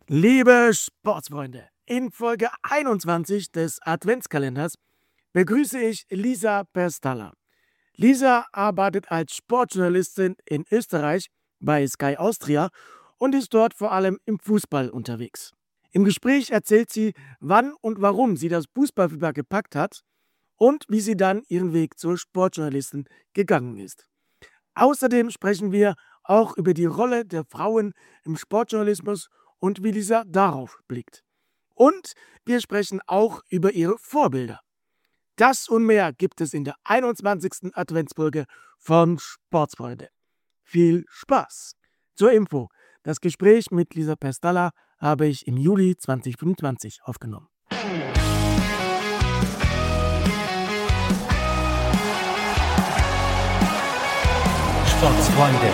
Liebe Sportsfreunde, in Folge 21 des Adventskalenders begrüße ich Lisa Perstalla. Lisa arbeitet als Sportjournalistin in Österreich bei Sky Austria und ist dort vor allem im Fußball unterwegs. Im Gespräch erzählt sie, wann und warum sie das Fußballfieber gepackt hat und wie sie dann ihren Weg zur Sportjournalistin gegangen ist. Außerdem sprechen wir auch über die Rolle der Frauen im Sportjournalismus und wie dieser darauf blickt. Und wir sprechen auch über ihre Vorbilder. Das und mehr gibt es in der 21. Adventsfolge von Sportsfreunde. Viel Spaß! Zur Info: Das Gespräch mit Lisa Perstalla habe ich im Juli 2025 aufgenommen. Sportsfreunde.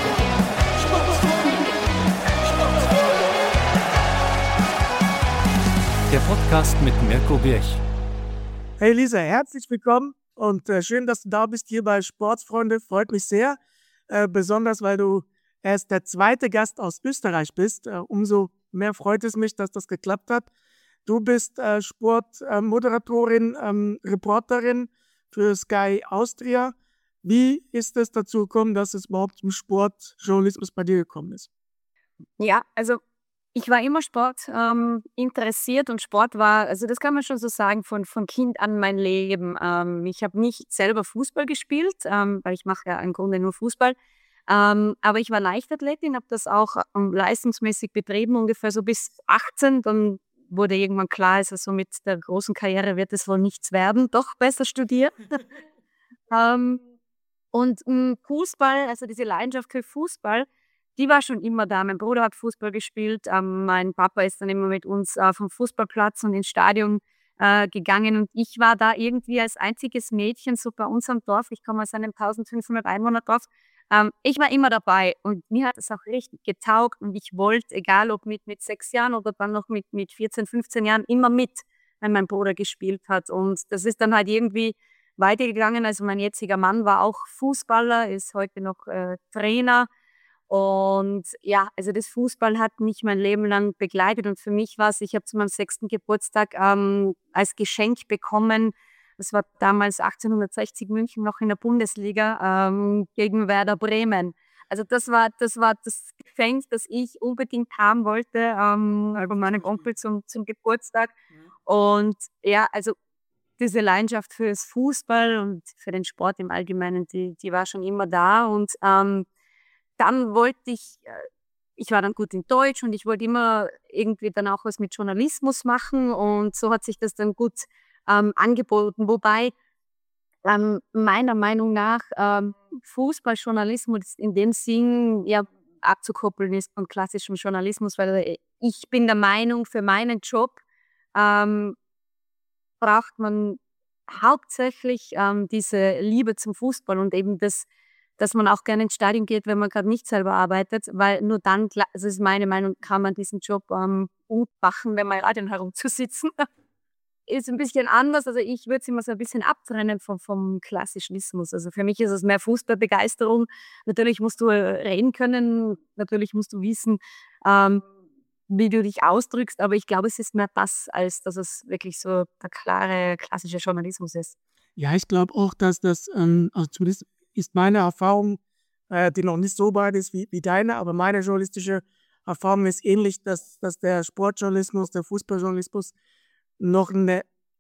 Der Podcast mit Mirko Birch. Hey Lisa, herzlich willkommen und schön, dass du da bist hier bei Sportsfreunde. Freut mich sehr, besonders weil du erst der zweite Gast aus Österreich bist. Umso mehr freut es mich, dass das geklappt hat. Du bist Sportmoderatorin, Reporterin für Sky Austria. Wie ist es dazu gekommen, dass es überhaupt zum Sportjournalismus bei dir gekommen ist? Ja, also ich war immer Sport interessiert und Sport war, also das kann man schon so sagen, von Kind an mein Leben. Ich habe nicht selber Fußball gespielt, weil ich mache ja im Grunde nur Fußball. Aber ich war Leichtathletin, habe das auch leistungsmäßig betrieben, ungefähr so bis 18. Dann wurde irgendwann klar, also so mit der großen Karriere wird es wohl nichts werden, doch besser studieren. ähm, und Fußball, also diese Leidenschaft für Fußball, die war schon immer da. Mein Bruder hat Fußball gespielt. Mein Papa ist dann immer mit uns vom Fußballplatz und ins Stadion gegangen. Und ich war da irgendwie als einziges Mädchen so bei uns am Dorf. Ich komme aus einem 1500 Einwohner-Dorf. Ich war immer dabei und mir hat es auch richtig getaugt. Und ich wollte, egal ob mit 6 Jahren oder dann noch mit 14, 15 Jahren, immer mit, wenn mein Bruder gespielt hat. Und das ist dann halt irgendwie weitergegangen. Also mein jetziger Mann war auch Fußballer, ist heute noch Trainer. Und ja, also das Fußball hat mich mein Leben lang begleitet und für mich war es, ich habe zu meinem 6. Geburtstag als Geschenk bekommen, das war damals 1860 München noch in der Bundesliga gegen Werder Bremen. Also das war das Geschenk, das ich unbedingt haben wollte, von meinem Onkel zum Geburtstag. Und ja, also diese Leidenschaft fürs Fußball und für den Sport im Allgemeinen, die war schon immer da. Und dann wollte ich war dann gut in Deutsch und ich wollte immer irgendwie dann auch was mit Journalismus machen und so hat sich das dann gut angeboten. Wobei meiner Meinung nach Fußballjournalismus in dem Sinn ja abzukoppeln ist von klassischem Journalismus, weil ich bin der Meinung, für meinen Job braucht man hauptsächlich diese Liebe zum Fußball und eben dass man auch gerne ins Stadion geht, wenn man gerade nicht selber arbeitet, weil nur dann, also ist meine Meinung, kann man diesen Job gut machen, wenn man im Stadion herumzusitzen. Ist ein bisschen anders, also ich würde es immer so ein bisschen abtrennen vom Klassismus. Also für mich ist es mehr Fußballbegeisterung. Natürlich musst du reden können, natürlich musst du wissen, wie du dich ausdrückst, aber ich glaube, es ist mehr das, als dass es wirklich so der klare, klassische Journalismus ist. Ja, ich glaube auch, dass das, also zumindest ist meine Erfahrung, die noch nicht so weit ist wie deine, aber meine journalistische Erfahrung ist ähnlich, dass der Sportjournalismus, der Fußballjournalismus noch einen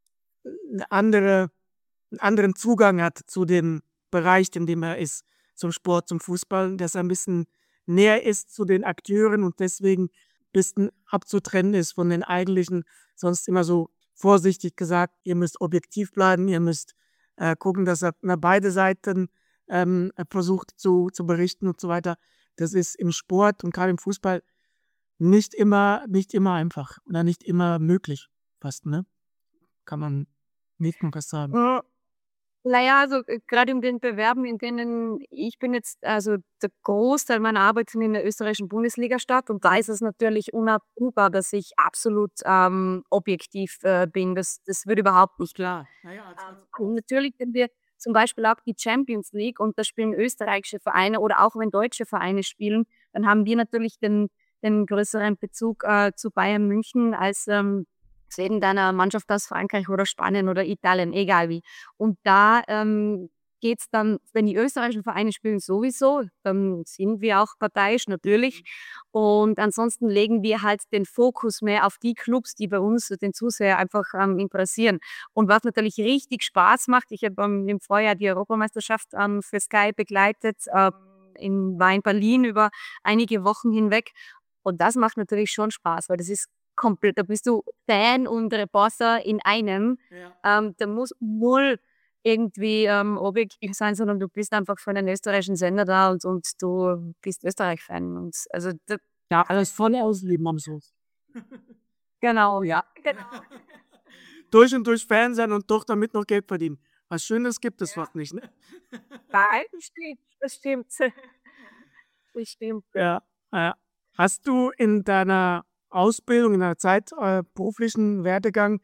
anderen Zugang hat zu dem Bereich, in dem er ist, zum Sport, zum Fußball, dass er ein bisschen näher ist zu den Akteuren und deswegen ein bisschen abzutrennen ist von den eigentlichen, sonst immer so vorsichtig gesagt, ihr müsst objektiv bleiben, ihr müsst gucken, dass er beide Seiten versucht zu berichten und so weiter. Das ist im Sport und gerade im Fußball nicht immer einfach oder nicht immer möglich, fast, ne? Kann man nicht noch was sagen. Naja, also gerade in den Bewerben, in denen ich bin jetzt, also der Großteil meiner Arbeit findet in der österreichischen Bundesliga statt und da ist es natürlich unabdingbar, dass ich absolut objektiv bin. Das wird überhaupt nicht klar. Und natürlich, wenn wir zum Beispiel auch die Champions League und da spielen österreichische Vereine oder auch wenn deutsche Vereine spielen, dann haben wir natürlich den den größeren Bezug zu Bayern München als zu irgendeiner Mannschaft aus Frankreich oder Spanien oder Italien, egal wie. Und da geht es dann, wenn die österreichischen Vereine spielen, sowieso, dann sind wir auch parteiisch natürlich. Und ansonsten legen wir halt den Fokus mehr auf die Clubs, die bei uns den Zuseher einfach interessieren. Und was natürlich richtig Spaß macht, ich habe im Vorjahr die Europameisterschaft für Sky begleitet, war in Berlin über einige Wochen hinweg. Und das macht natürlich schon Spaß, weil das ist komplett, da bist du Fan und Reporter in einem. Da muss null irgendwie objektiv sein, sondern du bist einfach für einen österreichischen Sender da und du bist Österreich-Fan. Und also Ja, alles voll ausleben am Schluss. genau, ja. Genau. Durch und durch Fan sein und doch damit noch Geld verdienen. Was Schönes gibt es fast nicht, ne? Nein, das stimmt. Das stimmt. Ja. Hast du in deiner Ausbildung, in deiner Zeit, beruflichen Werdegang,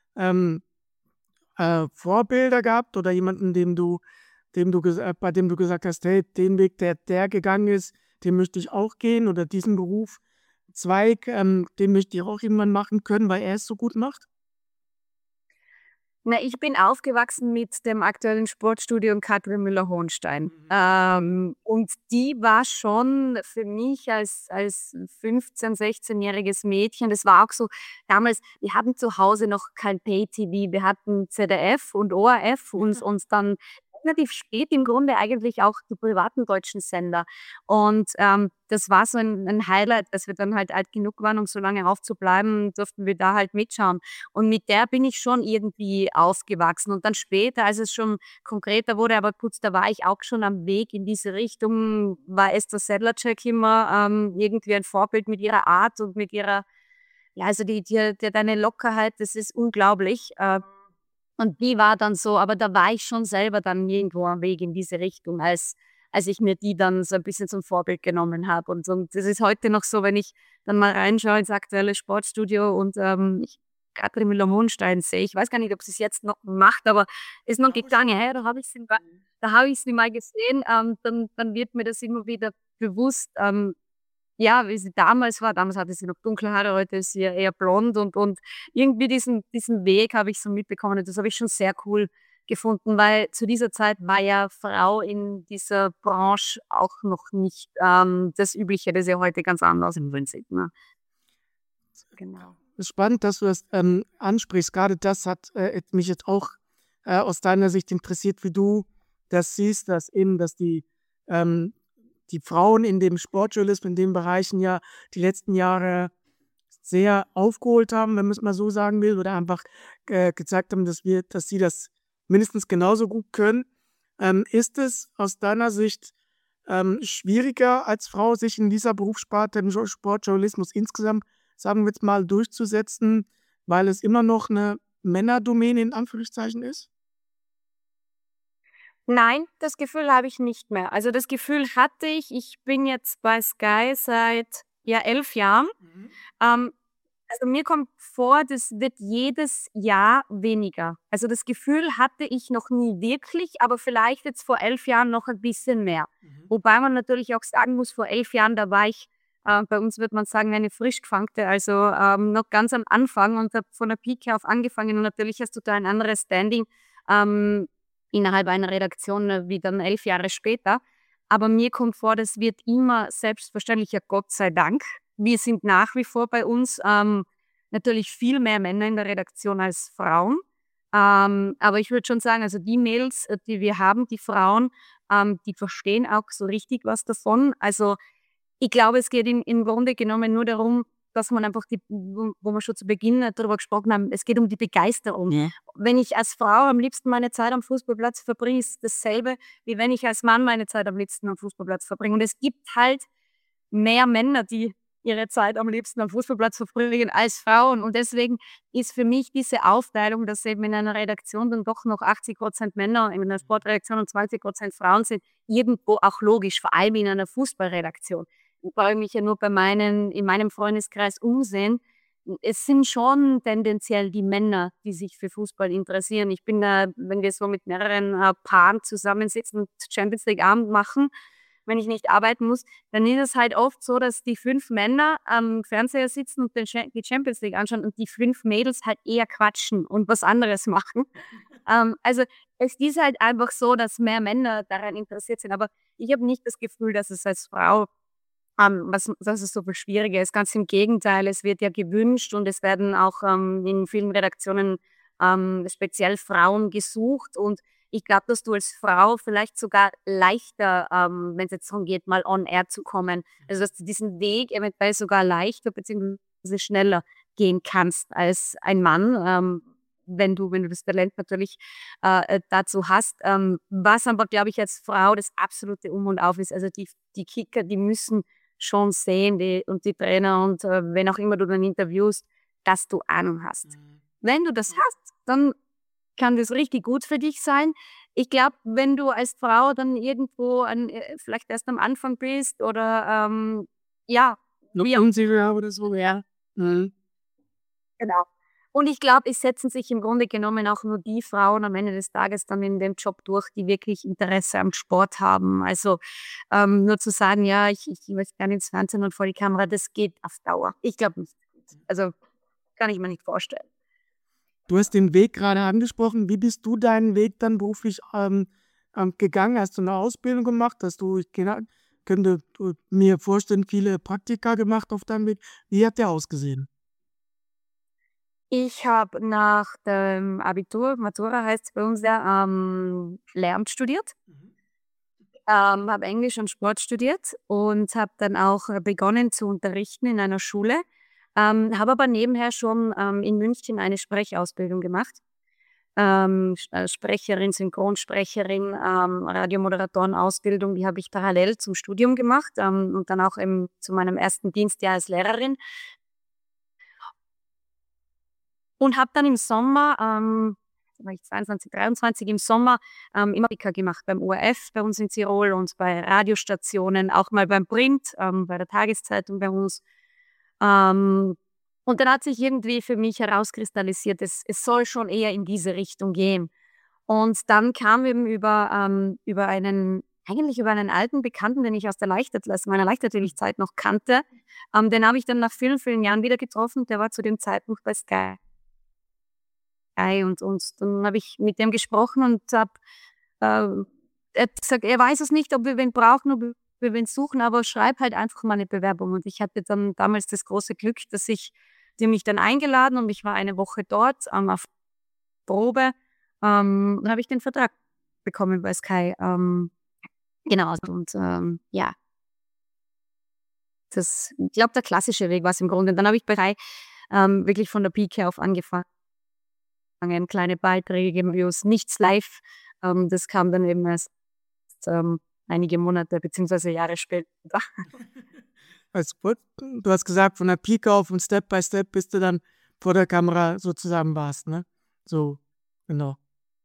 Vorbilder gehabt oder jemanden, bei dem du gesagt hast, hey, den Weg, der gegangen ist, den möchte ich auch gehen oder diesen Berufszweig, den möchte ich auch irgendwann machen können, weil er es so gut macht? Na, ich bin aufgewachsen mit dem aktuellen Sportstudio Katrin Müller-Hohenstein. Und die war schon für mich als 15-, 16-jähriges Mädchen, das war auch so damals, wir hatten zu Hause noch kein Pay-TV, wir hatten ZDF und ORF und uns dann relativ spät im Grunde eigentlich auch die privaten deutschen Sender. Und das war so ein Highlight, dass wir dann halt alt genug waren, um so lange aufzubleiben, durften wir da halt mitschauen. Und mit der bin ich schon irgendwie aufgewachsen. Und dann später, als es schon konkreter wurde, aber kurz, da war ich auch schon am Weg in diese Richtung, war Esther Sedlacek immer irgendwie ein Vorbild mit ihrer Art und mit ihrer, ja, also die hat eine Lockerheit, das ist unglaublich. Und die war dann so, aber da war ich schon selber dann irgendwo am Weg in diese Richtung, als ich mir die dann so ein bisschen zum Vorbild genommen habe. Und das ist heute noch so, wenn ich dann mal reinschaue ins aktuelle Sportstudio und Katrin Müller-Hohenstein sehe. Ich weiß gar nicht, ob sie es jetzt noch macht, aber ist noch gegangen. Hey, da habe ich sie mal gesehen. Dann wird mir das immer wieder bewusst, ja, wie sie damals war. Damals hatte sie noch dunkle Haare, heute ist sie ja eher blond und irgendwie diesen Weg habe ich so mitbekommen und das habe ich schon sehr cool gefunden, weil zu dieser Zeit war ja Frau in dieser Branche auch noch nicht das Übliche, das ist ja heute ganz anders im Prinzip. Ne? Genau. Es ist spannend, dass du das ansprichst. Gerade das hat mich jetzt auch aus deiner Sicht interessiert, wie du das siehst, dass die Frauen in dem Sportjournalismus, in den Bereichen ja die letzten Jahre sehr aufgeholt haben, wenn man es mal so sagen will, oder einfach gezeigt haben, dass sie das mindestens genauso gut können. Ist es aus deiner Sicht schwieriger als Frau, sich in dieser Berufssparte im Sportjournalismus insgesamt, sagen wir jetzt mal, durchzusetzen, weil es immer noch eine Männerdomäne in Anführungszeichen ist? Nein, das Gefühl habe ich nicht mehr. Also das Gefühl hatte ich. Ich bin jetzt bei Sky seit 11 Jahren. Also mir kommt vor, das wird jedes Jahr weniger. Also das Gefühl hatte ich noch nie wirklich, aber vielleicht jetzt vor 11 Jahren noch ein bisschen mehr. Wobei man natürlich auch sagen muss, vor 11 Jahren, da war ich, bei uns würde man sagen, eine Frischgefangte, also noch ganz am Anfang und habe von der Pike auf angefangen und natürlich hast du da ein anderes Standing innerhalb einer Redaktion wie dann 11 Jahre später. Aber mir kommt vor, das wird immer selbstverständlicher, Gott sei Dank. Wir sind nach wie vor bei uns natürlich viel mehr Männer in der Redaktion als Frauen. Aber ich würde schon sagen, also die Mädels, die wir haben, die Frauen, die verstehen auch so richtig was davon. Also ich glaube, es geht im Grunde genommen nur darum, dass man einfach wo wir schon zu Beginn darüber gesprochen haben, es geht um die Begeisterung. Ja. Wenn ich als Frau am liebsten meine Zeit am Fußballplatz verbringe, ist dasselbe, wie wenn ich als Mann meine Zeit am liebsten am Fußballplatz verbringe. Und es gibt halt mehr Männer, die ihre Zeit am liebsten am Fußballplatz verbringen als Frauen. Und deswegen ist für mich diese Aufteilung, dass eben in einer Redaktion dann doch noch 80% Männer, in einer Sportredaktion und 20% Frauen sind, irgendwo auch logisch, vor allem in einer Fußballredaktion. Ich brauche mich ja nur in meinem Freundeskreis umsehen. Es sind schon tendenziell die Männer, die sich für Fußball interessieren. Ich bin da, wenn wir so mit mehreren Paaren zusammensitzen und Champions League Abend machen, wenn ich nicht arbeiten muss, dann ist es halt oft so, dass die 5 Männer am Fernseher sitzen und die Champions League anschauen und die 5 Mädels halt eher quatschen und was anderes machen. Also es ist halt einfach so, dass mehr Männer daran interessiert sind. Aber ich habe nicht das Gefühl, dass es als Frau dass es so viel schwieriger ist. Ganz im Gegenteil, es wird ja gewünscht und es werden auch in vielen Redaktionen speziell Frauen gesucht. Und ich glaube, dass du als Frau vielleicht sogar leichter, wenn es jetzt darum geht, mal on air zu kommen, also dass du diesen Weg eventuell sogar leichter bzw. schneller gehen kannst als ein Mann. Wenn du das Talent natürlich dazu hast. Was aber, glaube ich, als Frau das absolute Um und Auf ist. Also die Kicker, die müssen schon sehen und die Trainer und wenn auch immer du dann interviewst, dass du Ahnung hast. Wenn du das hast, dann kann das richtig gut für dich sein. Ich glaube, wenn du als Frau dann irgendwo vielleicht erst am Anfang bist oder ja, wie auch Unsicher oder so, ja. Mhm. genau. Und ich glaube, es setzen sich im Grunde genommen auch nur die Frauen am Ende des Tages dann in dem Job durch, die wirklich Interesse am Sport haben. Also nur zu sagen, ja, ich möchte gerne ins Fernsehen und vor die Kamera, das geht auf Dauer. Ich glaube nicht. Also kann ich mir nicht vorstellen. Du hast den Weg gerade angesprochen. Wie bist du deinen Weg dann beruflich gegangen? Hast du eine Ausbildung gemacht? Ich könnte mir vorstellen, viele Praktika gemacht auf deinem Weg. Wie hat der ausgesehen? Ich habe nach dem Abitur, Matura heißt es bei uns ja, Lehramt studiert, habe Englisch und Sport studiert und habe dann auch begonnen zu unterrichten in einer Schule, habe aber nebenher schon in München eine Sprechausbildung gemacht. Sprecherin, Synchronsprecherin, Radiomoderatorenausbildung, die habe ich parallel zum Studium gemacht und dann auch zu meinem ersten Dienstjahr als Lehrerin. Und habe dann im Sommer, da war ich 22, 23, im Sommer immer Praktika gemacht beim ORF bei uns in Tirol und bei Radiostationen, auch mal beim Print, bei der Tageszeitung bei uns. Und dann hat sich irgendwie für mich herauskristallisiert, es soll schon eher in diese Richtung gehen. Und dann kam eben über einen alten Bekannten, den ich aus meiner Leichtathletik-Zeit noch kannte. Den habe ich dann nach vielen, vielen Jahren wieder getroffen. Der war zu dem Zeitpunkt bei Sky. Und dann habe ich mit dem gesprochen und er hat gesagt, er weiß es nicht, ob wir wen brauchen, ob wir wen suchen, aber schreib halt einfach mal eine Bewerbung. Und ich hatte dann damals das große Glück, die haben mich dann eingeladen und ich war eine Woche dort auf Probe. Dann habe ich den Vertrag bekommen bei Sky. Genau, und ja, ich glaube, der klassische Weg war es im Grunde. Dann habe ich bei Sky wirklich von der Pike auf angefangen. Kleine Beiträge, Videos, nichts live. Das kam dann eben erst einige Monate bzw. Jahre später. Du hast gesagt, von der Pike auf und Step by Step, bis du dann vor der Kamera sozusagen warst, ne? So, genau.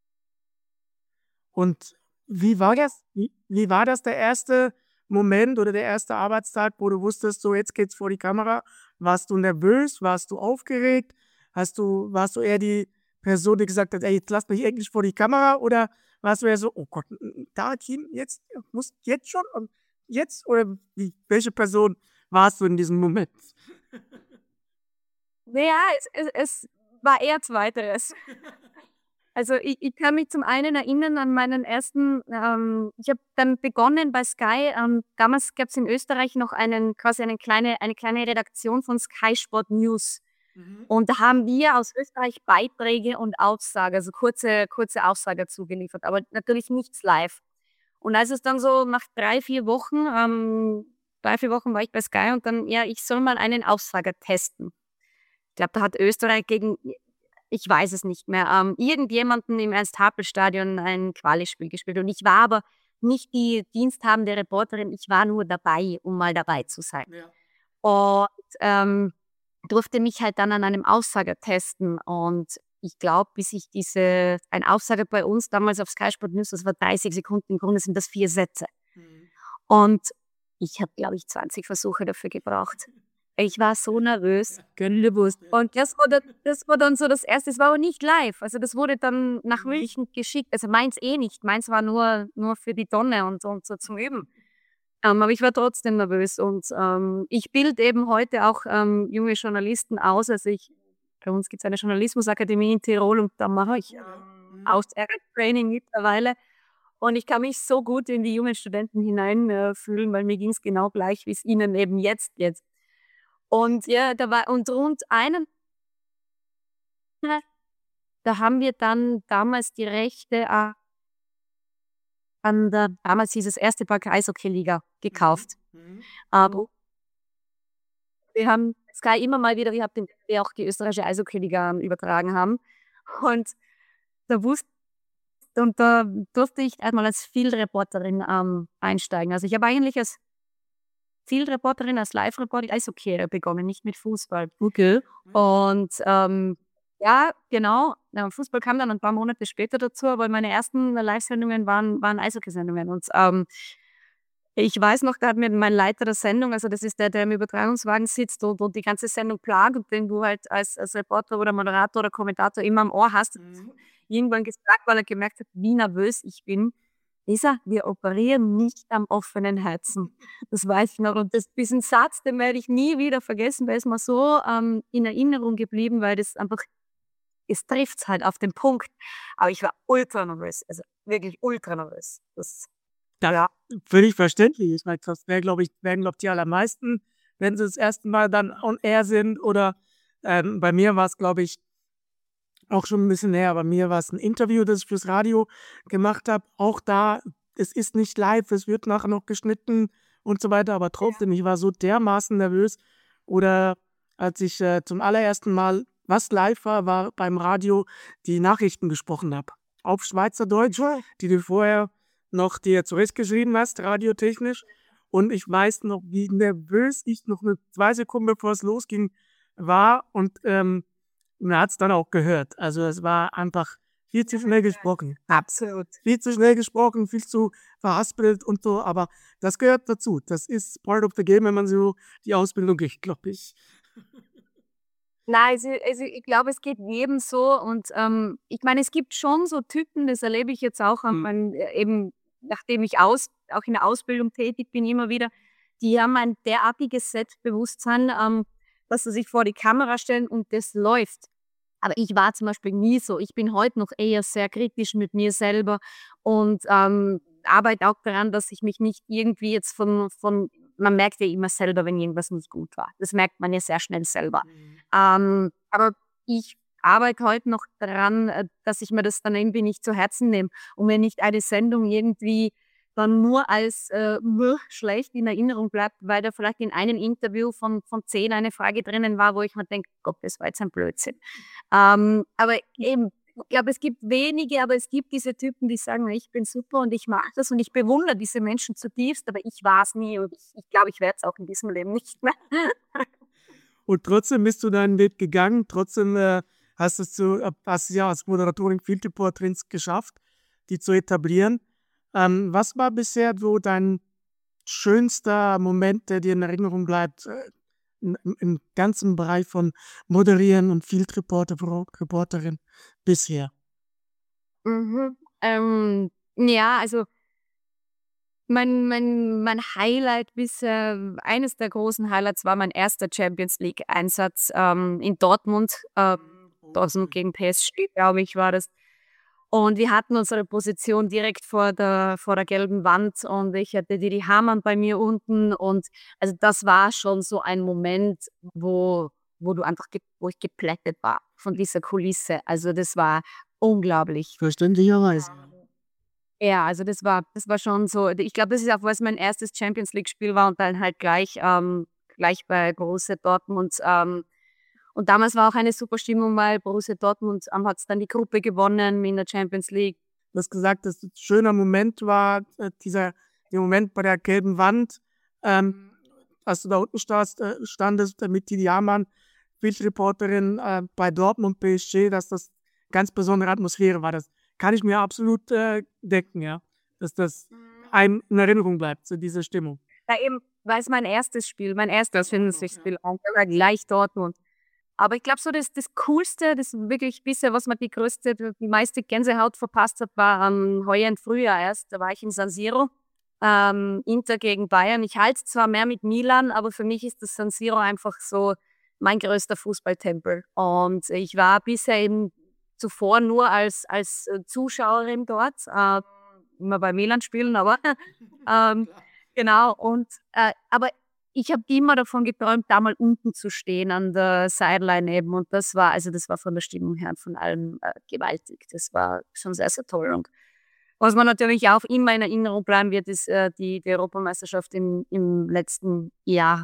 Und wie war das? Wie war das der erste Moment oder der erste Arbeitstag, wo du wusstest, so jetzt geht's vor die Kamera? Warst du nervös? Warst du aufgeregt? Warst du eher die Person, die gesagt hat, ey, jetzt lass mich endlich vor die Kamera? Oder warst du eher so, oh Gott, da Team, jetzt, muss jetzt schon? Jetzt? Oder welche Person warst du in diesem Moment? Naja, es war eher Zweiteres. Also ich kann mich zum einen erinnern an meinen ersten, ich habe dann begonnen bei Sky, damals gab es in Österreich noch eine kleine Redaktion von Sky Sport News. Und da haben wir aus Österreich Beiträge und Aussagen, also kurze Aussagen zugeliefert, aber natürlich nichts live. Und als es dann so nach 3-4 Wochen, 3-4 Wochen war ich bei Sky und dann, ja, ich soll mal einen Aussager testen. Ich glaube, da hat Österreich gegen, ich weiß es nicht mehr, irgendjemanden im Ernst-Happel-Stadion ein Quali-Spiel gespielt. Und ich war aber nicht die diensthabende Reporterin, ich war nur dabei, um mal dabei zu sein. Ja. Und durfte mich halt dann an einem Aussager testen. Und ich glaube, bis ich ein Aussager bei uns damals auf Sky Sport News, das war 30 Sekunden, im Grunde sind das 4 Sätze. Und ich habe, glaube ich, 20 Versuche dafür gebraucht. Ich war so nervös. Und das war dann so das Erste. Es war aber nicht live. Also das wurde dann nach München geschickt. Also meins nicht. Meins war nur für die Tonne und so zum Üben. Aber ich war trotzdem nervös und ich bilde eben heute auch junge Journalisten aus. Also bei uns gibt es eine Journalismusakademie in Tirol und da mache ich Training mittlerweile. Und ich kann mich so gut in die jungen Studenten hineinfühlen, weil mir ging es genau gleich, wie es ihnen eben jetzt geht. Und ja, rund einen, da haben wir dann damals die Rechte damals hieß es erste Park Eishockey-Liga gekauft. Aber wir haben Sky immer mal wieder, wir haben auch die österreichische Eishockey-Liga übertragen haben. Und da durfte ich einmal als Field-Reporterin einsteigen. Also ich habe eigentlich als Field-Reporterin, als Live-Reporterin Eishockey begonnen, nicht mit Fußball. Okay. Und ja, genau. Fußball kam dann ein paar Monate später dazu, aber meine ersten Live-Sendungen waren Eishockey-Sendungen. Und ich weiß noch, da hat mir mein Leiter der Sendung, also das ist der im Übertragungswagen sitzt und die ganze Sendung plagt und den du halt als Reporter oder Moderator oder Kommentator immer am Ohr hast, irgendwann gesagt, weil er gemerkt hat, wie nervös ich bin. Lisa, wir operieren nicht am offenen Herzen. Das weiß ich noch. Und diesen Satz, den werde ich nie wieder vergessen, weil es mir so in Erinnerung geblieben, weil das einfach, es trifft es halt auf den Punkt. Aber ich war ultra nervös, also wirklich ultra nervös. Ja, völlig verständlich. Ich meine, das werden, glaube ich, die allermeisten, wenn sie das erste Mal dann on air sind. Oder bei mir war es, glaube ich, auch schon ein bisschen näher. Bei mir war es ein Interview, das ich fürs Radio gemacht habe. Auch da, es ist nicht live, es wird nachher noch geschnitten und so weiter. Aber trotzdem, ich war so dermaßen nervös. Oder als ich zum allerersten Mal, was live war beim Radio, die Nachrichten gesprochen habe. Auf Schweizerdeutsch, die du vorher noch dir zurechtgeschrieben hast, radiotechnisch. Und ich weiß noch, wie nervös ich noch 2 Sekunden, bevor es losging, war. Und man hat es dann auch gehört. Also es war einfach viel zu schnell gesprochen. Absolut. Viel zu schnell gesprochen, viel zu verhaspelt und so. Aber das gehört dazu. Das ist part of the game, wenn man so die Ausbildung kriegt, glaube ich. Nein, also ich glaube, es geht jedem so. Und ich meine, es gibt schon so Typen, das erlebe ich jetzt auch, eben nachdem ich auch in der Ausbildung tätig bin, immer wieder, die haben ein derartiges Selbstbewusstsein, dass sie sich vor die Kamera stellen und das läuft. Aber ich war zum Beispiel nie so. Ich bin heute noch eher sehr kritisch mit mir selber und arbeite auch daran, dass ich mich nicht irgendwie jetzt man merkt ja immer selber, wenn irgendwas nicht gut war. Das merkt man ja sehr schnell selber. Aber ich arbeite heute noch daran, dass ich mir das dann irgendwie nicht zu Herzen nehme und mir nicht eine Sendung irgendwie dann nur als schlecht in Erinnerung bleibt, weil da vielleicht in einem Interview von 10 eine Frage drinnen war, wo ich mir denke, Gott, das war jetzt ein Blödsinn. Aber eben, ich glaube, es gibt wenige, aber es gibt diese Typen, die sagen, ich bin super und ich mag das und ich bewundere diese Menschen zutiefst, aber ich war es nie und ich glaube, ich werde es auch in diesem Leben nicht mehr. Und trotzdem bist du deinen Weg gegangen, trotzdem hast du ja als Moderatorin Field Reporterin geschafft, die zu etablieren. Was war bisher so dein schönster Moment, der dir in Erinnerung bleibt, im ganzen Bereich von Moderieren und Field Reporterin bisher? Ja, also mein Highlight bisher, eines der großen Highlights war mein erster Champions League-Einsatz in Dortmund. Dortmund gegen PSG, glaube ich, war das. Und wir hatten unsere Position direkt vor der gelben Wand und ich hatte Didi Hamann bei mir unten und also das war schon so ein Moment, wo ich geplättet war von dieser Kulisse. Also das war unglaublich. Verständlicherweise. Ja, also das war schon so. Ich glaube, das ist auch, was mein erstes Champions League-Spiel war und dann halt gleich bei Borussia Dortmund. Und damals war auch eine super Stimmung, weil Borussia Dortmund hat dann die Gruppe gewonnen in der Champions League. Du hast gesagt, dass es ein schöner Moment war, der Moment bei der gelben Wand, als du da unten standest mit Didi Hamann, Bildreporterin bei Dortmund PSG, dass das ganz besondere Atmosphäre war. Das kann ich mir absolut denken, ja, dass das einem in Erinnerung bleibt, so diese Stimmung. Ja, eben, weil es mein erstes Champions League-Spiel war, gleich Dortmund. Aber ich glaube so, das Coolste, das wirklich bisher, was mir die meiste Gänsehaut verpasst hat, war heuer im Frühjahr erst. Da war ich in San Siro Inter gegen Bayern. Ich halte zwar mehr mit Milan, aber für mich ist das San Siro einfach so mein größter Fußballtempel. Und ich war bisher eben zuvor nur als Zuschauerin dort, immer bei Milan spielen, aber genau. Und aber ich habe immer davon geträumt, da mal unten zu stehen an der Sideline eben. Und das war von der Stimmung her von allem gewaltig. Das war schon sehr, sehr toll. Und was man natürlich auch immer in Erinnerung bleiben wird, ist die Europameisterschaft im letzten Jahr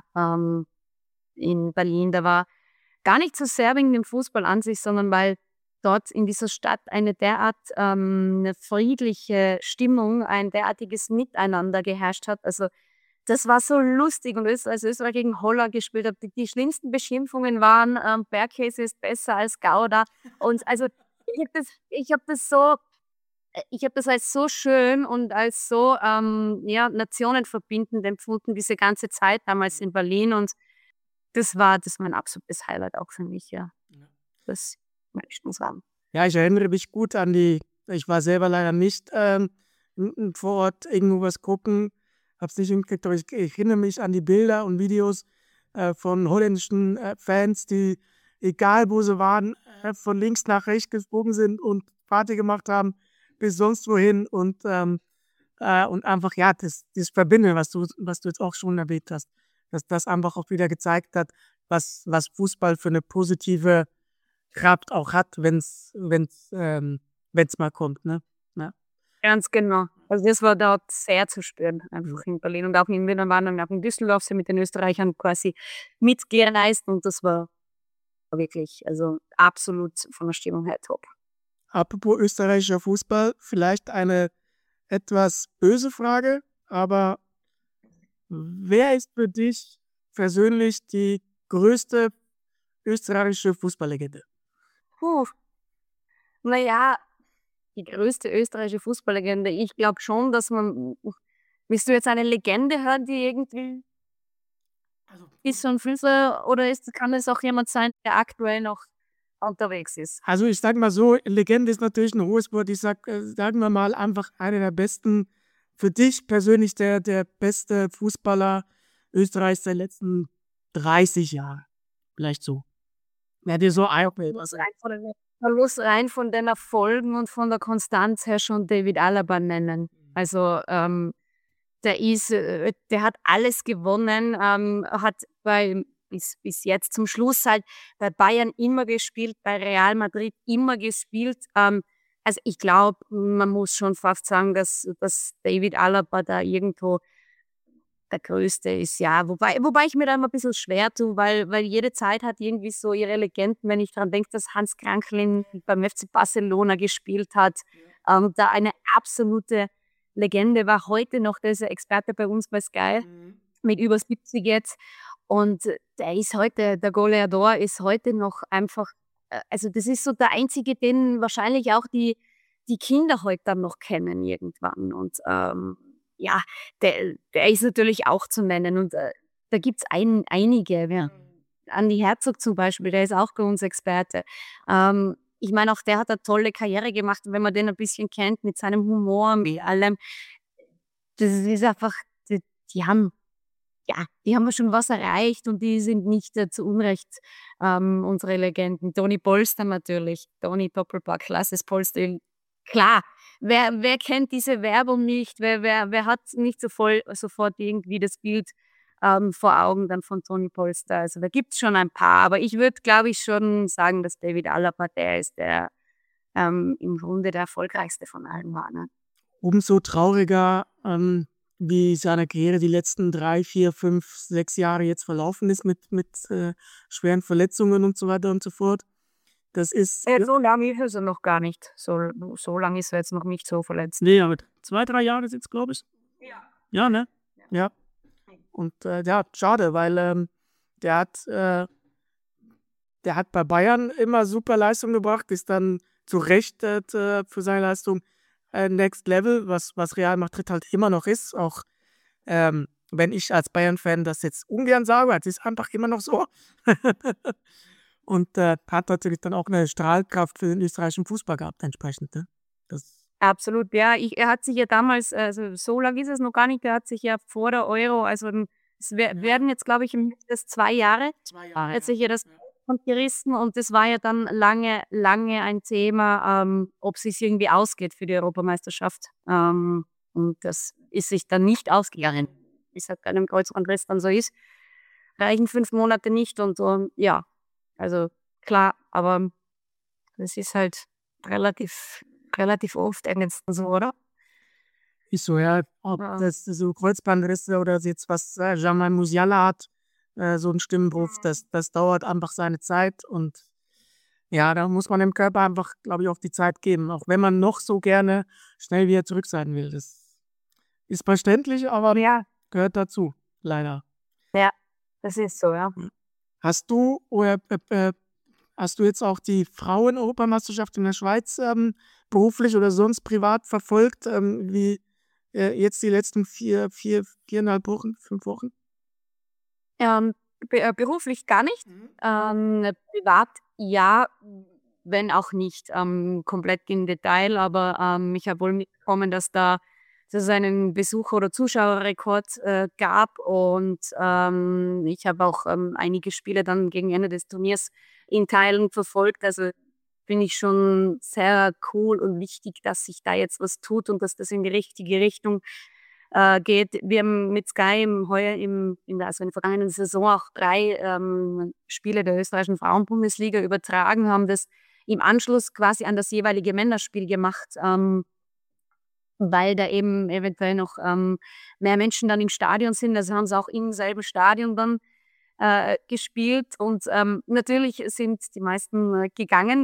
in Berlin. Da war gar nicht so sehr wegen dem Fußball an sich, sondern weil dort in dieser Stadt eine derart eine friedliche Stimmung, ein derartiges Miteinander geherrscht hat. Also das war so lustig. Und als Österreich gegen Holland gespielt hat, die schlimmsten Beschimpfungen waren, Bergkäse ist besser als Gouda. Und also ich habe das als so schön und als so nationenverbindend empfunden, diese ganze Zeit damals in Berlin. Und das war ein absolutes Highlight auch für mich, ja. Das möchte ich schon sagen. Ja, ich erinnere mich gut an ich war selber leider nicht vor Ort irgendwo was gucken, habe es nicht hingekriegt, aber ich erinnere mich an die Bilder und Videos von holländischen Fans, die, egal wo sie waren, von links nach rechts gesprungen sind und Party gemacht haben, bis sonst wohin und einfach, ja, das Verbinden, was du jetzt auch schon erwähnt hast, dass das einfach auch wieder gezeigt hat, was Fußball für eine positive Kraft auch hat, wenn's mal kommt, ne? Ja. Ganz genau. Also das war dort sehr zu spüren, einfach in Berlin. Und auch wir waren dann auch in Düsseldorf, sind mit den Österreichern quasi mitgereist und das war wirklich, also absolut von der Stimmung her top. Apropos österreichischer Fußball, vielleicht eine etwas böse Frage, aber wer ist für dich persönlich die größte österreichische Fußballlegende? Naja, die größte österreichische Fußballlegende. Ich glaube schon, dass willst du jetzt eine Legende hören, die irgendwie ist so ein Flüsse oder kann es auch jemand sein, der aktuell noch unterwegs ist? Also ich sage mal so, Legende ist natürlich ein hohes Wort. Ich sagen wir mal einfach einer der besten, für dich persönlich der beste Fußballer Österreichs der letzten 30 Jahre. Vielleicht so. Wer dir so einfällt. Rein von den Erfolgen und von der Konstanz her schon David Alaba nennen. Also der hat alles gewonnen, hat bis jetzt zum Schluss halt bei Bayern immer gespielt, bei Real Madrid immer gespielt. Also ich glaube, man muss schon fast sagen, dass David Alaba da irgendwo der Größte ist, ja. Wobei ich mir da immer ein bisschen schwer tue, weil jede Zeit hat irgendwie so ihre Legenden. Wenn ich daran denke, dass Hans Krankl beim FC Barcelona gespielt hat, da eine absolute Legende war, heute noch, der ist ja Experte bei uns bei Sky, mit über 70 jetzt. Und der ist heute, der Goleador ist heute noch einfach, also das ist so der einzige, den wahrscheinlich auch die Kinder heute dann noch kennen irgendwann. Und ja, der ist natürlich auch zu nennen. Und da gibt es einige. Ja. Andi Herzog zum Beispiel, der ist auch bei uns Experte. Ich meine, auch der hat eine tolle Karriere gemacht. Und wenn man den ein bisschen kennt, mit seinem Humor, mit allem, das ist einfach, die haben schon was erreicht und die sind nicht zu Unrecht unsere Legenden. Toni Polster natürlich, Toni Doppelpack, Lasses Polster. Klar, wer kennt diese Werbung nicht? Wer hat nicht sofort irgendwie das Bild vor Augen dann von Toni Polster? Also da gibt es schon ein paar, aber ich würde, glaube ich, schon sagen, dass David Alaba der ist, der im Grunde der erfolgreichste von allen war. Ne? Umso trauriger, wie seine Karriere die letzten 3, 4, 5, 6 Jahre jetzt verlaufen ist mit schweren Verletzungen und so weiter und so fort. Das ist. So lange ist er noch gar nicht. So lange ist er jetzt noch nicht so verletzt. Nee, aber 2, 3 Jahre sind es, glaube ich. Ja. Ja, ne? Ja. Und ja, schade, weil der hat bei Bayern immer super Leistung gebracht, ist dann zu Recht für seine Leistung Next Level, was Real Madrid halt immer noch ist. Auch wenn ich als Bayern-Fan das jetzt ungern sage, es ist einfach immer noch so. Und hat natürlich dann auch eine Strahlkraft für den österreichischen Fußball gehabt, entsprechend. Ne? Das Absolut, ja. Er hat sich ja damals, also so lange ist es noch gar nicht, er hat sich ja vor der Euro, also es werden jetzt, glaube ich, das 2 Jahre, 2 Jahre, hat ja. sich ja das Kreuzband gerissen und das war ja dann lange, lange ein Thema, ob es sich irgendwie ausgeht für die Europameisterschaft. Und das ist sich dann nicht ausgegangen. Wie es halt bei einem Kreuzbandriss dann so ist, reichen 5 Monate nicht und ja, also klar, aber das ist halt relativ, relativ oft jetzt so, oder? Ist so, ja. Ob Ja. das so Kreuzbandrisse oder jetzt was Jamal Musiala hat, so ein Stimmbruch, das dauert einfach seine Zeit und ja, da muss man dem Körper einfach, glaube ich, auch die Zeit geben, auch wenn man noch so gerne schnell wieder zurück sein will. Das ist verständlich, aber Ja, gehört dazu, leider. ja, das ist so, ja. Hast du oder hast du jetzt auch die Frauen-Europameisterschaft in der Schweiz beruflich oder sonst privat verfolgt, wie jetzt die letzten 4,5 Wochen, 5 Wochen? Beruflich gar nicht. Privat ja, wenn auch nicht komplett im Detail, aber ich habe wohl mitbekommen, dass es einen Besucher- oder Zuschauerrekord gab und ich habe auch einige Spiele dann gegen Ende des Turniers in Teilen verfolgt. Also finde ich schon sehr cool und wichtig, dass sich da jetzt was tut und dass das in die richtige Richtung geht. Wir haben mit Sky heuer in der vergangenen Saison auch 3 Spiele der österreichischen Frauenbundesliga übertragen, haben das im Anschluss quasi an das jeweilige Männerspiel gemacht, weil da eben eventuell noch mehr Menschen dann im Stadion sind. Also haben sie auch im selben Stadion dann gespielt und natürlich sind die meisten gegangen.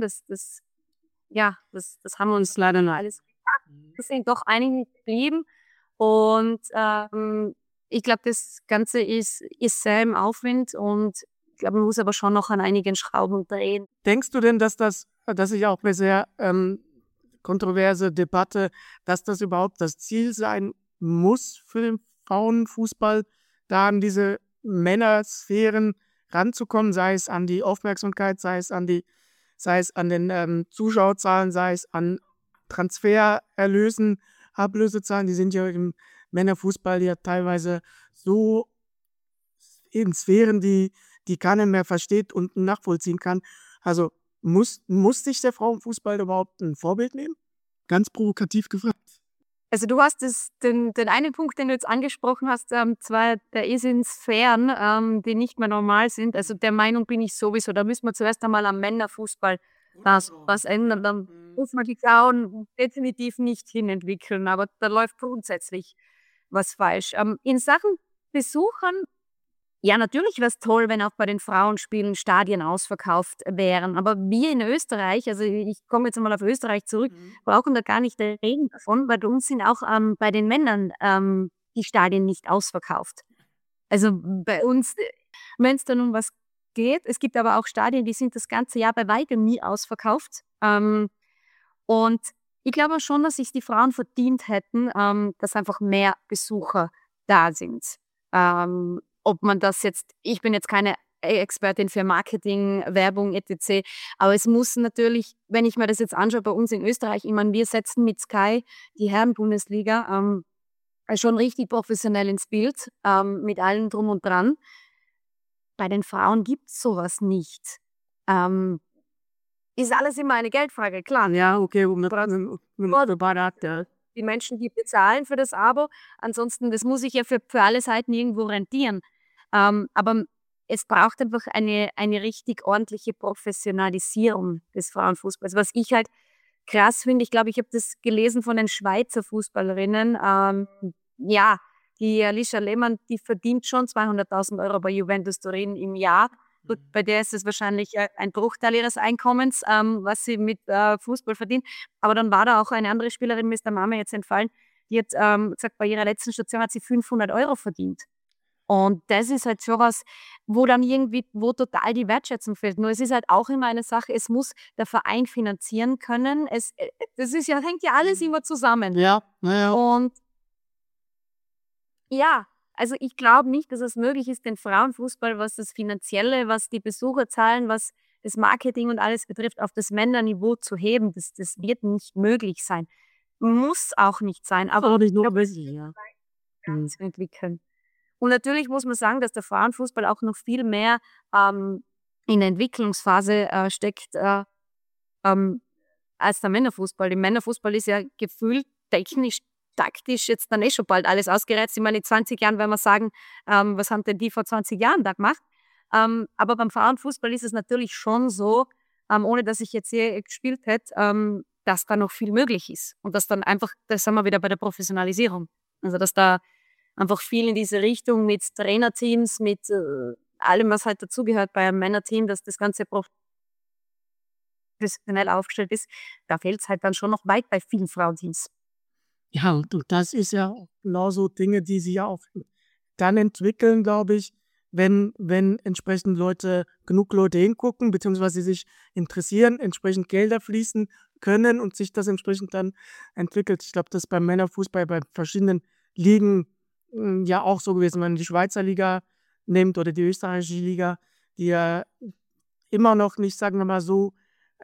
Das haben wir uns leider noch alles gedacht. Es sind doch einige geblieben und ich glaube, das Ganze ist sehr im Aufwind und ich glaube, man muss aber schon noch an einigen Schrauben drehen. Denkst du denn, dass ich auch bei sehr kontroverse Debatte, dass das überhaupt das Ziel sein muss für den Frauenfußball, da an diese Männersphären ranzukommen, sei es an die Aufmerksamkeit, sei es an den Zuschauerzahlen, sei es an Transfererlösen, Ablösezahlen, die sind ja im Männerfußball ja teilweise so in Sphären, die keiner mehr versteht und nachvollziehen kann. Also muss sich der Frauenfußball überhaupt ein Vorbild nehmen? Ganz provokativ gefragt. Also du hast den einen Punkt, den du jetzt angesprochen hast, zwar der ist in Sphären, die nicht mehr normal sind. Also der Meinung bin ich sowieso, da müssen wir zuerst einmal am Männerfußball was ändern. Dann muss man die Frauen definitiv nicht hinentwickeln, aber da läuft grundsätzlich was falsch. In Sachen Besuchern, ja, natürlich wäre es toll, wenn auch bei den Frauenspielen Stadien ausverkauft wären. Aber wir in Österreich, also ich komme jetzt mal auf Österreich zurück, brauchen da gar nicht reden davon, weil bei uns sind auch bei den Männern die Stadien nicht ausverkauft. Also bei uns, wenn es dann um was geht, es gibt aber auch Stadien, die sind das ganze Jahr bei weitem nie ausverkauft. Und ich glaube schon, dass sich die Frauen verdient hätten, dass einfach mehr Besucher da sind. Ob man das jetzt, ich bin jetzt keine Expertin für Marketing, Werbung etc., aber es muss natürlich, wenn ich mir das jetzt anschaue bei uns in Österreich, ich meine, wir setzen mit Sky die Herrenbundesliga schon richtig professionell ins Bild, mit allem drum und dran. Bei den Frauen gibt es sowas nicht. Ist alles immer eine Geldfrage, klar. Ja, okay, Die Menschen, die bezahlen für das Abo, ansonsten, das muss sich ja für alle Seiten irgendwo rentieren. Aber es braucht einfach eine richtig ordentliche Professionalisierung des Frauenfußballs. Was ich halt krass finde, ich glaube, ich habe das gelesen von den Schweizer Fußballerinnen. Ja, die Alicia Lehmann, die verdient schon 200.000 Euro bei Juventus Turin im Jahr. Gut, bei der ist es wahrscheinlich ein Bruchteil ihres Einkommens, was sie mit Fußball verdient. Aber dann war da auch eine andere Spielerin, mir ist der Name jetzt entfallen, die hat gesagt, bei ihrer letzten Station hat sie 500 Euro verdient. Und das ist halt schon was, wo dann irgendwie, wo total die Wertschätzung fehlt. Nur es ist halt auch immer eine Sache, es muss der Verein finanzieren können. Das ist ja, hängt ja alles immer zusammen. Ja, naja. Und ja, also ich glaube nicht, dass es möglich ist, den Frauenfußball, was das Finanzielle, was die Besucherzahlen, was das Marketing und alles betrifft, auf das Männerniveau zu heben. Das wird nicht möglich sein. muss auch nicht sein, aber Auch nicht ich glaube, notwendig, ja. zu entwickeln. Und natürlich muss man sagen, dass der Frauenfußball auch noch viel mehr in der Entwicklungsphase steckt ähm, als der Männerfußball. Der Männerfußball ist ja gefühlt technisch, taktisch jetzt dann schon bald alles ausgereizt. Ich meine, in 20 Jahren werden wir sagen, was haben denn die vor 20 Jahren da gemacht? Aber beim Frauenfußball ist es natürlich schon so, ohne dass ich jetzt je gespielt hätte, dass da noch viel möglich ist. Und dass dann einfach, da sind wir wieder bei der Professionalisierung. Also dass da einfach viel in diese Richtung mit Trainerteams, mit allem, was halt dazugehört bei einem Männerteam, dass das Ganze professionell aufgestellt ist, da fehlt es halt dann schon noch weit bei vielen Frauenteams. Ja, und das ist ja auch genauso Dinge, die sie ja auch dann entwickeln, glaube ich, wenn entsprechend genug Leute hingucken, beziehungsweise sich interessieren, entsprechend Gelder fließen können und sich das entsprechend dann entwickelt. Ich glaube, das ist beim Männerfußball bei verschiedenen Ligen ja auch so gewesen. Wenn man die Schweizer Liga nimmt oder die österreichische Liga, die ja immer noch nicht, sagen wir mal so,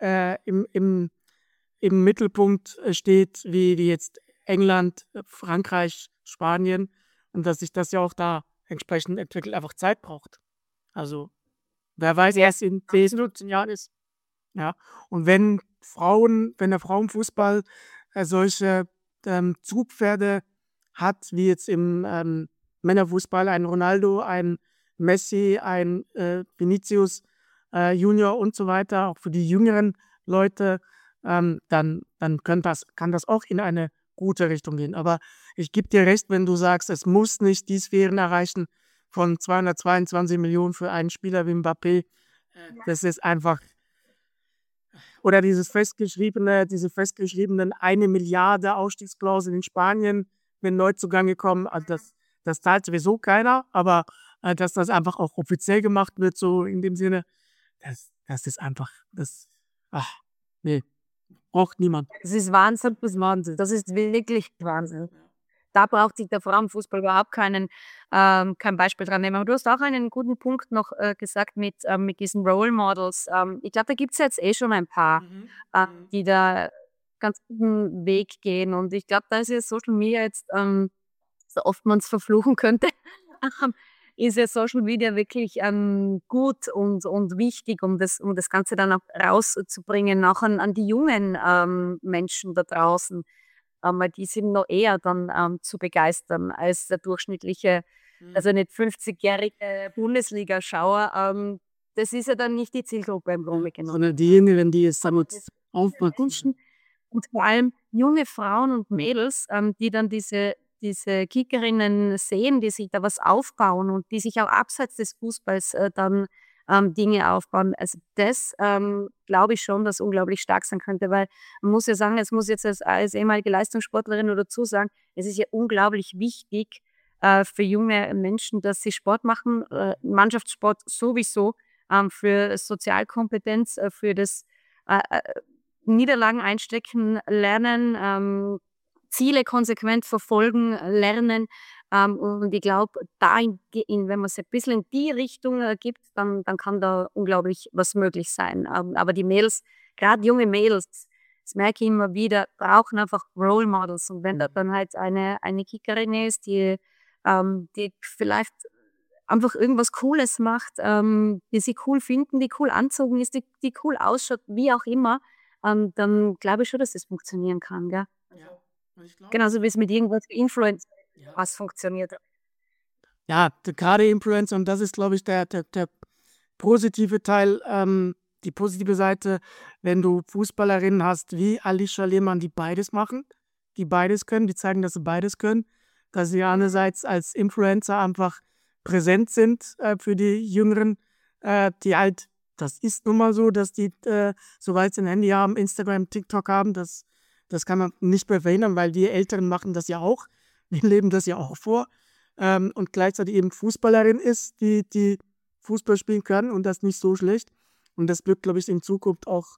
im Mittelpunkt steht, wie jetzt England, Frankreich, Spanien, und dass sich das ja auch da entsprechend entwickelt, einfach Zeit braucht. Also, wer weiß, erst in 10, 15 Jahren ist. Ja. Und wenn der Frauenfußball solche Zugpferde hat, wie jetzt im Männerfußball ein Ronaldo, ein Messi, ein Vinicius Junior und so weiter, auch für die jüngeren Leute, dann kann das auch in eine gute Richtung gehen. Aber ich gebe dir recht, wenn du sagst, es muss nicht die Sphären erreichen von 222 Millionen für einen Spieler wie Mbappé. Das ist einfach, oder diese festgeschriebenen 1 Milliarde Ausstiegsklausel in Spanien, wenn Neuzugang gekommen, das zahlt sowieso keiner, aber dass das einfach auch offiziell gemacht wird, so in dem Sinne, das ist einfach, nee, braucht niemand. Das ist Wahnsinn, das ist Wahnsinn. Das ist wirklich Wahnsinn. Da braucht sich der Frauenfußball überhaupt kein Beispiel dran nehmen. Aber du hast auch einen guten Punkt noch gesagt mit diesen Role Models. Ich glaube, da gibt es jetzt schon ein paar, die da ganz guten Weg gehen. Und ich glaube, da ist ja Social Media jetzt, so oft man es verfluchen könnte, ist ja Social Media wirklich gut und wichtig, um das Ganze dann auch rauszubringen, auch an die jungen Menschen da draußen. Weil die sind noch eher dann zu begeistern als der durchschnittliche, also nicht 50-jährige Bundesliga-Schauer. Das ist ja dann nicht die Zielgruppe im Grunde genommen. Sondern diejenigen, die es damit aufpassen. Und vor allem junge Frauen und Mädels, die dann diese Kickerinnen sehen, die sich da was aufbauen und die sich auch abseits des Fußballs dann Dinge aufbauen. Also das glaube ich schon, dass unglaublich stark sein könnte, weil man muss ja sagen, es muss jetzt als ehemalige Leistungssportlerin nur dazu sagen, es ist ja unglaublich wichtig für junge Menschen, dass sie Sport machen, Mannschaftssport sowieso, für Sozialkompetenz, für das Niederlagen einstecken, lernen, Ziele konsequent verfolgen, lernen. Und ich glaube, wenn man es ein bisschen in die Richtung gibt, dann kann da unglaublich was möglich sein. Aber die Mädels, gerade junge Mädels, das merke ich immer wieder, brauchen einfach Role Models. Und wenn da dann halt eine Kickerin ist, die vielleicht einfach irgendwas Cooles macht, die sie cool finden, die cool anzogen ist, die cool ausschaut, wie auch immer, dann glaube ich schon, dass das funktionieren kann. Gell? Ja. Und ich glaube, Genauso wie es mit irgendwas Influencer was funktioniert. ja, gerade Influencer, und das ist, glaube ich, der positive Teil, die positive Seite, wenn du Fußballerinnen hast wie Alicia Lehmann, die beides machen, die beides können, die zeigen, dass sie beides können, dass sie einerseits als Influencer einfach präsent sind für die Jüngeren, die halt, das ist nun mal so, dass die, soweit sie ein Handy haben, Instagram, TikTok haben, das kann man nicht mehr verhindern, weil die Älteren machen das ja auch, die leben das ja auch vor, und gleichzeitig eben Fußballerin ist, die Fußball spielen können und das nicht so schlecht. Und das wird, glaube ich, in Zukunft auch,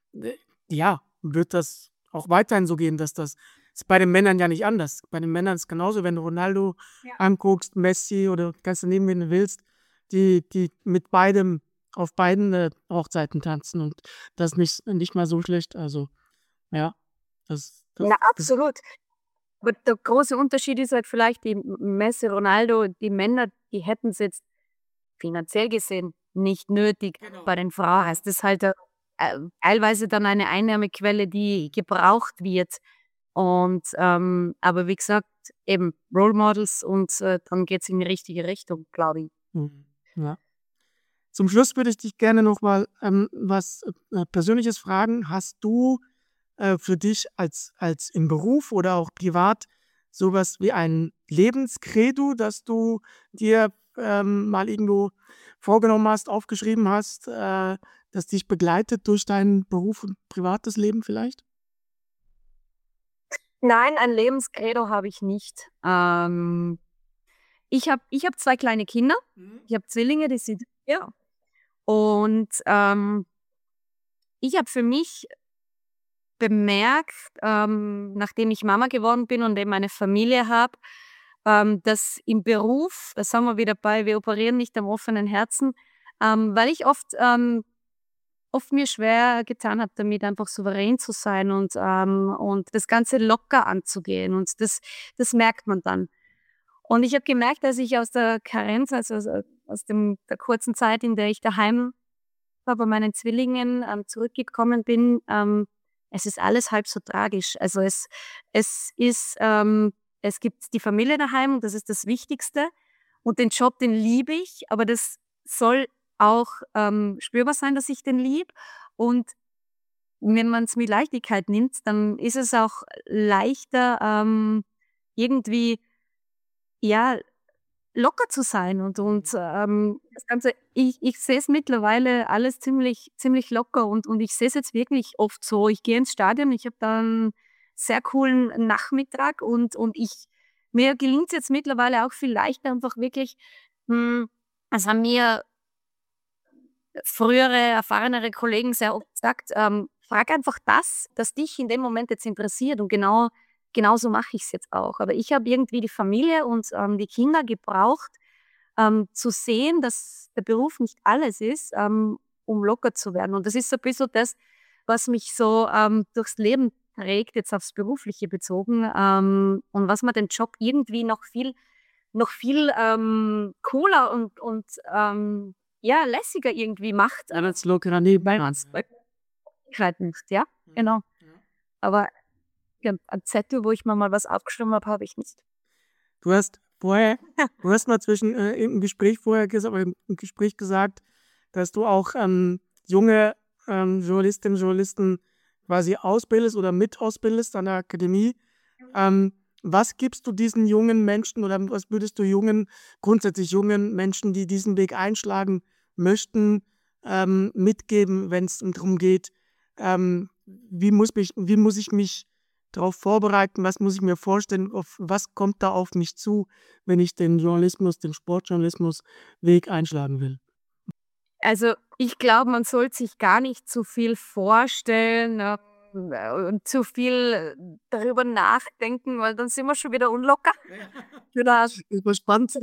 wird das auch weiterhin so gehen, dass das ist bei den Männern ja nicht anders. Bei den Männern ist es genauso, wenn du Ronaldo anguckst, Messi oder kannst du nehmen, wen du willst, die mit beidem auf beiden Hochzeiten tanzen und das nicht mal so schlecht. Also, ja, das Na, absolut. Aber der große Unterschied ist halt vielleicht, die Messi, Ronaldo, die Männer, die hätten es jetzt finanziell gesehen nicht nötig. Genau. Bei den Frauen ist das halt teilweise dann eine Einnahmequelle, die gebraucht wird. Und aber wie gesagt, eben Role Models und dann geht es in die richtige Richtung, glaube ich. Ja. Zum Schluss würde ich dich gerne noch mal was Persönliches fragen. Hast du für dich als im Beruf oder auch privat sowas wie ein Lebenskredo, das du dir mal irgendwo vorgenommen hast, aufgeschrieben hast, das dich begleitet durch deinen Beruf und privates Leben vielleicht? Nein, ein Lebenskredo habe ich nicht. Ich hab 2 kleine Kinder. Ich habe Zwillinge, die sind ja. Und ich habe für mich bemerkt, nachdem ich Mama geworden bin und eben eine Familie habe, dass im Beruf, da sind wir wieder bei, wir operieren nicht am offenen Herzen, weil ich oft mir schwer getan habe, damit einfach souverän zu sein und das Ganze locker anzugehen. Und das merkt man dann. Und ich habe gemerkt, dass ich aus der Karenz, also aus der kurzen Zeit, in der ich daheim war, bei meinen Zwillingen zurückgekommen bin, es ist alles halb so tragisch. Also es gibt die Familie daheim und das ist das Wichtigste. Und den Job, den liebe ich, aber das soll auch spürbar sein, dass ich den liebe. Und wenn man es mit Leichtigkeit nimmt, dann ist es auch leichter, irgendwie, ja, locker zu sein und das Ganze ich sehe es mittlerweile alles ziemlich locker und ich sehe es jetzt wirklich oft so. Ich gehe ins Stadion, ich habe da 'n sehr coolen Nachmittag und mir gelingt es jetzt mittlerweile auch viel leichter einfach wirklich das haben mir frühere, erfahrenere Kollegen sehr oft gesagt, frag einfach das dich in dem Moment jetzt interessiert und genauso mache ich es jetzt auch. Aber ich habe irgendwie die Familie und die Kinder gebraucht, zu sehen, dass der Beruf nicht alles ist, um locker zu werden. Und das ist so ein bisschen das, was mich so durchs Leben trägt, jetzt aufs Berufliche bezogen, und was mir den Job irgendwie noch viel cooler und ja, lässiger irgendwie macht. Als lockerer Nebenbei. Nicht, ja, genau. Aber ja, ein Zettel, wo ich mir mal was aufgeschrieben habe ich nicht. Du hast mal im Gespräch gesagt, dass du auch junge Journalistinnen und Journalisten quasi ausbildest oder mit ausbildest an der Akademie. Was gibst du diesen jungen Menschen oder was würdest du grundsätzlich jungen Menschen, die diesen Weg einschlagen möchten, mitgeben, wenn es darum geht, wie muss ich mich darauf vorbereiten, was muss ich mir vorstellen, was kommt da auf mich zu, wenn ich den Sportjournalismus-Weg einschlagen will? Also, ich glaube, man sollte sich gar nicht zu viel vorstellen, und zu viel darüber nachdenken, weil dann sind wir schon wieder unlocker. Genau. Überspannt.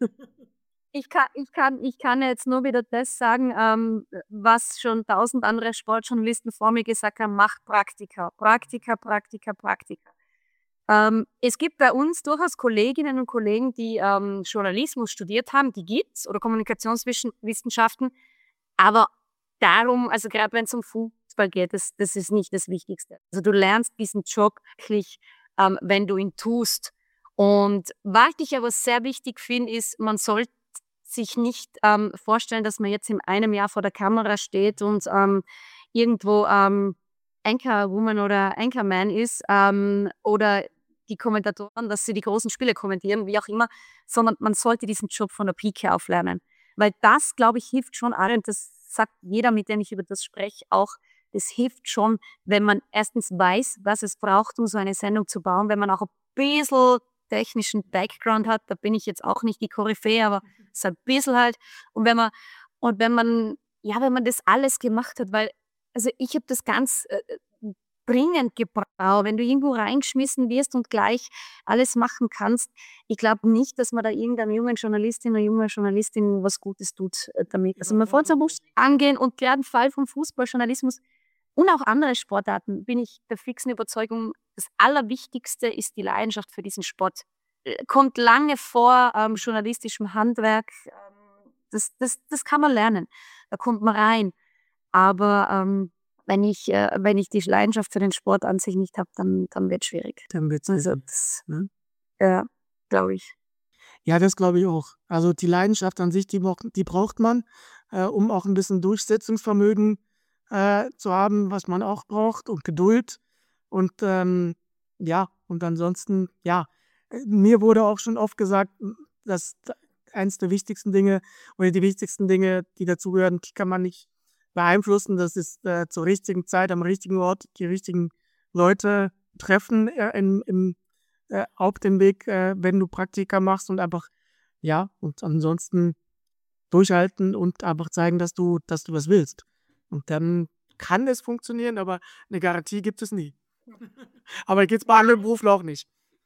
Ich kann jetzt nur wieder das sagen, was schon 1.000 andere Sportjournalisten vor mir gesagt haben: „Macht Praktika, Praktika, Praktika, Praktika.“ Es gibt bei uns durchaus Kolleginnen und Kollegen, die Journalismus studiert haben, die gibt's, oder Kommunikationswissenschaften, aber darum, also gerade wenn es um Fußball geht, das ist nicht das Wichtigste. Also du lernst diesen Job wirklich, wenn du ihn tust. Und was ich aber sehr wichtig finde, ist, man sollte sich nicht vorstellen, dass man jetzt in einem Jahr vor der Kamera steht und irgendwo Anchorwoman oder Anchorman ist, oder die Kommentatoren, dass sie die großen Spiele kommentieren, wie auch immer, sondern man sollte diesen Job von der Pike auf lernen. Weil das, glaube ich, hilft schon allen, das sagt jeder, mit dem ich über das spreche, auch, das hilft schon, wenn man erstens weiß, was es braucht, um so eine Sendung zu bauen, wenn man auch ein bisschen technischen Background hat, da bin ich jetzt auch nicht die Koryphäe, aber so ein bisschen halt. Und wenn man das alles gemacht hat, weil, also ich habe das ganz dringend gebraucht, wenn du irgendwo reingeschmissen wirst und gleich alles machen kannst. Ich glaube nicht, dass man da irgendeiner jungen Journalistin oder junger Journalistin was Gutes tut damit. Also man muss angehen und gerade im Fall vom Fußballjournalismus, und auch andere Sportarten, bin ich der fixen Überzeugung, das Allerwichtigste ist die Leidenschaft für diesen Sport. Kommt lange vor journalistischem Handwerk. Das kann man lernen. Da kommt man rein. Aber wenn ich die Leidenschaft für den Sport an sich nicht habe, dann wird es schwierig. Dann wird's Also das, ne? ja, glaube ich. Ja, das glaube ich auch. Also die Leidenschaft an sich, die braucht man, um auch ein bisschen Durchsetzungsvermögen zu haben, was man auch braucht, und Geduld. Und ja, und ansonsten, ja, mir wurde auch schon oft gesagt, dass eins der wichtigsten Dinge oder die wichtigsten Dinge, die dazugehören, die kann man nicht beeinflussen. Das ist zur richtigen Zeit, am richtigen Ort, die richtigen Leute treffen auf dem Weg, wenn du Praktika machst, und einfach, ja, und ansonsten durchhalten und einfach zeigen, dass du was willst. Und dann kann es funktionieren, aber eine Garantie gibt es nie. Aber geht's bei anderen Berufen auch nicht.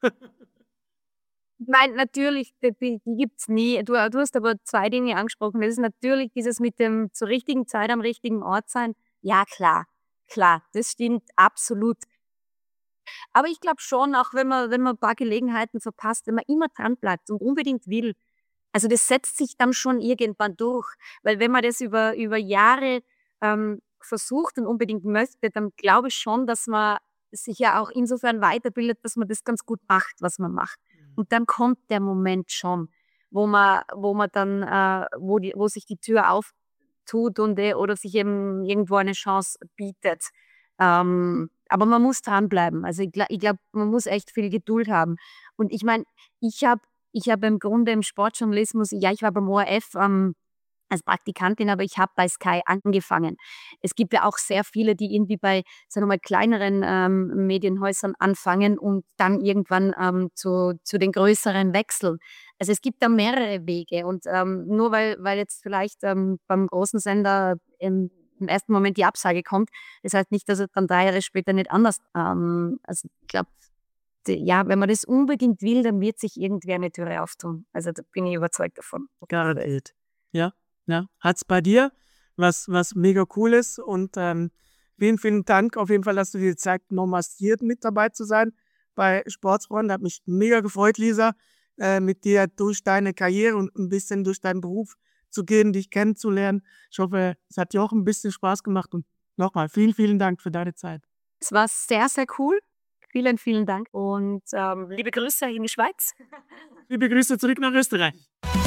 Ich meine, natürlich, die gibt es nie. Du hast aber 2 Dinge angesprochen. Das ist natürlich dieses mit dem zur richtigen Zeit am richtigen Ort sein. Ja, klar, das stimmt absolut. Aber ich glaube schon, auch wenn man ein paar Gelegenheiten verpasst, wenn man immer dran bleibt und unbedingt will, also das setzt sich dann schon irgendwann durch. Weil wenn man das über Jahre versucht und unbedingt möchte, dann glaube ich schon, dass man sich ja auch insofern weiterbildet, dass man das ganz gut macht, was man macht. Und dann kommt der Moment schon, wo man dann, wo sich die Tür auftut und oder sich eben irgendwo eine Chance bietet. Aber man muss dranbleiben. Also ich glaube, man muss echt viel Geduld haben. Und ich meine, ich hab im Grunde im Sportjournalismus, ja, ich war beim ORF als Praktikantin, aber ich habe bei Sky angefangen. Es gibt ja auch sehr viele, die irgendwie bei, sagen wir mal, kleineren Medienhäusern anfangen und dann irgendwann zu den größeren wechseln. Also es gibt da mehrere Wege, und nur weil jetzt vielleicht beim großen Sender im ersten Moment die Absage kommt, das heißt nicht, dass es dann 3 Jahre später nicht anders. Also ich glaube, ja, wenn man das unbedingt will, dann wird sich irgendwie eine Türe auftun. Also da bin ich überzeugt davon. Garantiert. Ja, ja. Hat's bei dir, was mega cool ist, und vielen, vielen Dank auf jeden Fall, dass du dir die Zeit genommen hast, hier mit dabei zu sein bei Sportsfreunde. Hat mich mega gefreut, Lisa, mit dir durch deine Karriere und ein bisschen durch deinen Beruf zu gehen, dich kennenzulernen. Ich hoffe, es hat dir auch ein bisschen Spaß gemacht, und nochmal vielen, vielen Dank für deine Zeit. Es war sehr, sehr cool. Vielen, vielen Dank und liebe Grüße in die Schweiz. Liebe Grüße zurück nach Österreich.